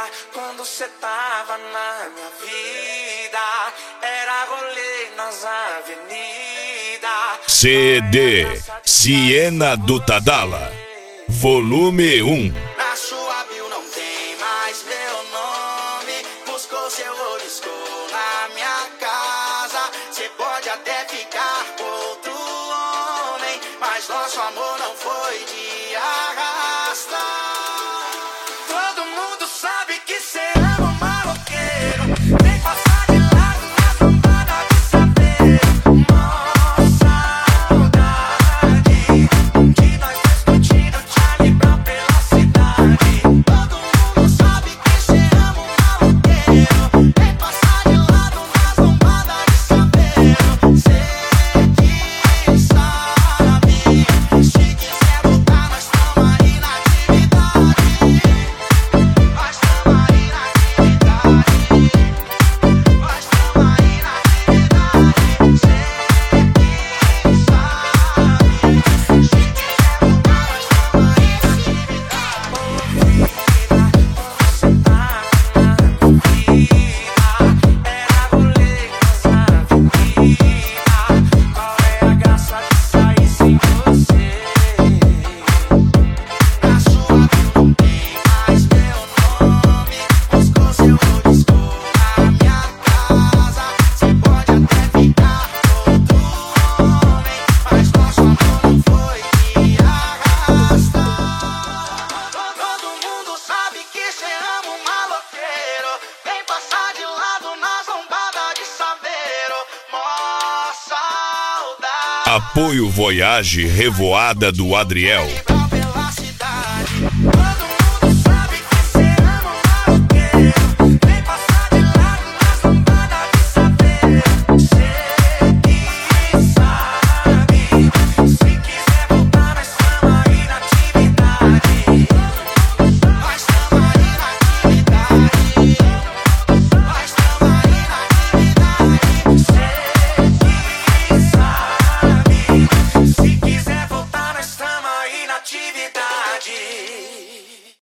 quando cê tava na minha vida. Era rolê nas avenidas. CD Siena do Tadala, volume 1. Na sua bio não tem mais meu nome. Buscou seu oliscou na minha casa. Cê pode até ficar com outro homem, mas nosso amor não foi de arrasta. Todo mundo sabe que cê ama um maloqueiro. Vem passar de lado na zombada de saber. Nossa saudade de nós dois curtindo Charlie Brown pela cidade. Todo mundo sabe que cê ama um maloqueiro. Vem passar de lado na zombada de saber. Cê que sabe, se quiser voltar nós tamo aí na atividade. Nós tamo aí na atividade. Nós tamo aí na atividade. Cê que sabe, se quiser voltar nós tamo aí na Todo mundo sabe que cê ama um maloqueiro. Vem passar de lado na zombada de saveiro. Mó saudade. Apoio Voyage Revoada do Adriel.